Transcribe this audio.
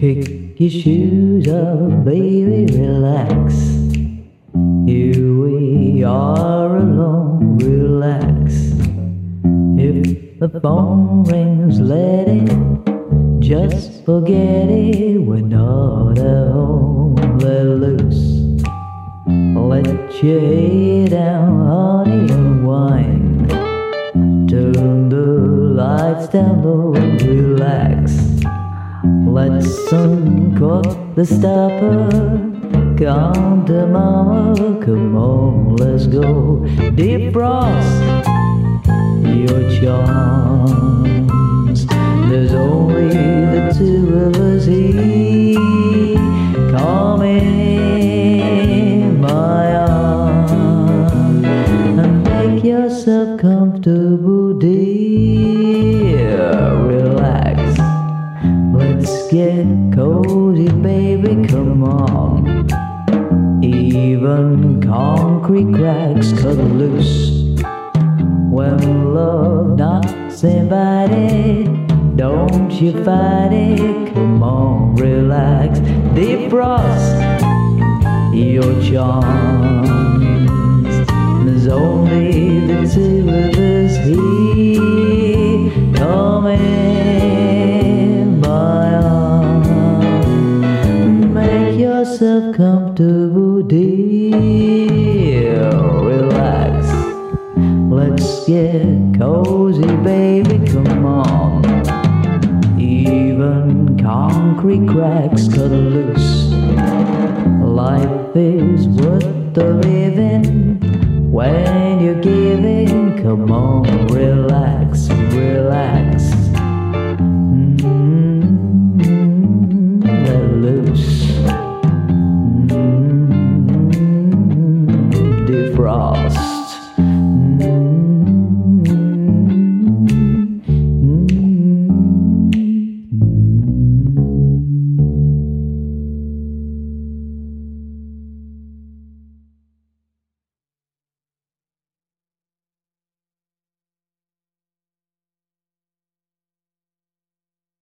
Kick your shoes off, baby, relax. Here we are alone, relax. If the phone rings, let it, just forget it. We're not at home, let loose. Let your head down, honey, and wine. Turn the lights down low, relax. Let's uncork the stopper. Come to mama, come on, let's go. Defrost your charms. There's only the two of us here. Come in my arms and make yourself comfortable, dear. Relax. Let's get cozy, baby, come on. Even concrete cracks cut loose. When love knocks invited, don't you fight it, come on, relax. Defrost your charms. There's only the two of us here. Come in my arms, make yourself comfortable, dear. Relax. Let's get cozy, baby, come on. Even concrete cracks cut loose. Life is worth the living when you're giving. Come on, relax, relax.